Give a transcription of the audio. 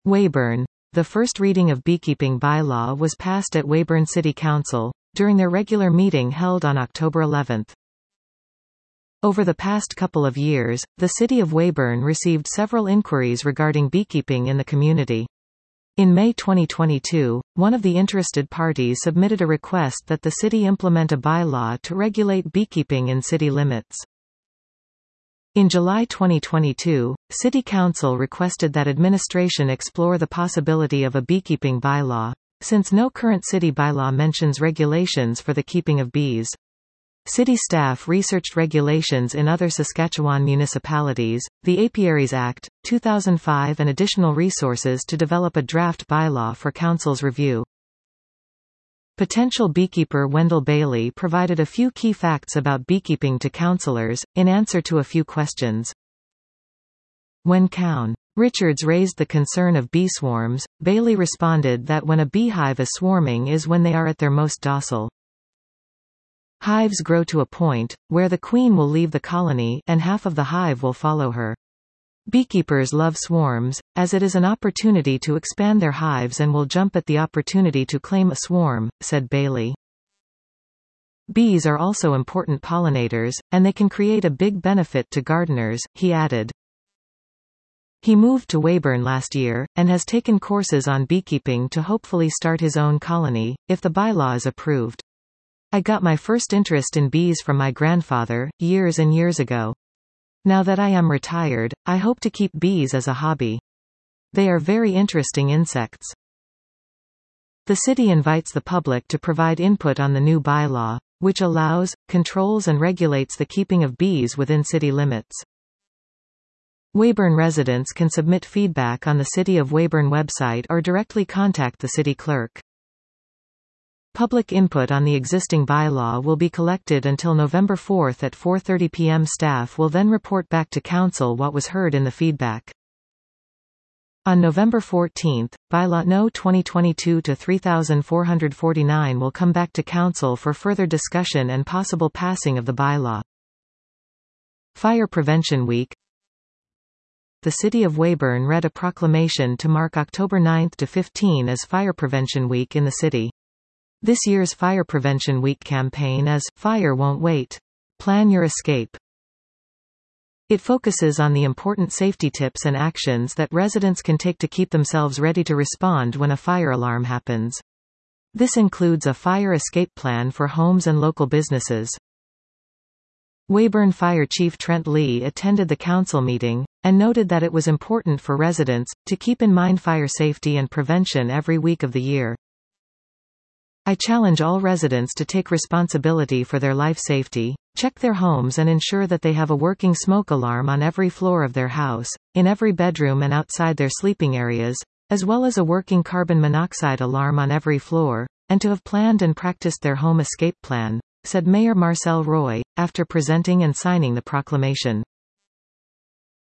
Weyburn. The first reading of beekeeping bylaw was passed at Weyburn City Council, during their regular meeting held on October 11. Over the past couple of years, the city of Weyburn received several inquiries regarding beekeeping in the community. In May 2022, one of the interested parties submitted a request that the city implement a bylaw to regulate beekeeping in city limits. In July 2022, City Council requested that administration explore the possibility of a beekeeping bylaw, since no current city bylaw mentions regulations for the keeping of bees. City staff researched regulations in other Saskatchewan municipalities, the Apiaries Act, 2005 and additional resources to develop a draft bylaw for Council's review. Potential beekeeper Wendell Bailey provided a few key facts about beekeeping to councillors, in answer to a few questions. When Cown. Richards raised the concern of bee swarms, Bailey responded that when a beehive is swarming is when they are at their most docile. Hives grow to a point, where the queen will leave the colony, and half of the hive will follow her. Beekeepers love swarms, as it is an opportunity to expand their hives and will jump at the opportunity to claim a swarm, said Bailey. Bees are also important pollinators, and they can create a big benefit to gardeners, he added. He moved to Weyburn last year, and has taken courses on beekeeping to hopefully start his own colony, if the bylaw is approved. I got my first interest in bees from my grandfather, years and years ago. Now that I am retired, I hope to keep bees as a hobby. They are very interesting insects. The city invites the public to provide input on the new bylaw, which allows, controls and regulates the keeping of bees within city limits. Weyburn residents can submit feedback on the City of Weyburn website or directly contact the city clerk. Public input on the existing bylaw will be collected until November 4 at 4:30 p.m. Staff will then report back to Council what was heard in the feedback. On November 14, Bylaw No. 2022-3449 will come back to Council for further discussion and possible passing of the bylaw. Fire Prevention Week. The City of Weyburn read a proclamation to mark October 9 to 15 as Fire Prevention Week in the city. This year's Fire Prevention Week campaign is, Fire Won't Wait. Plan Your Escape. It focuses on the important safety tips and actions that residents can take to keep themselves ready to respond when a fire alarm happens. This includes a fire escape plan for homes and local businesses. Weyburn Fire Chief Trent Lee attended the council meeting, and noted that it was important for residents to keep in mind fire safety and prevention every week of the year. I challenge all residents to take responsibility for their life safety, check their homes and ensure that they have a working smoke alarm on every floor of their house, in every bedroom and outside their sleeping areas, as well as a working carbon monoxide alarm on every floor, and to have planned and practiced their home escape plan, said Mayor Marcel Roy, after presenting and signing the proclamation.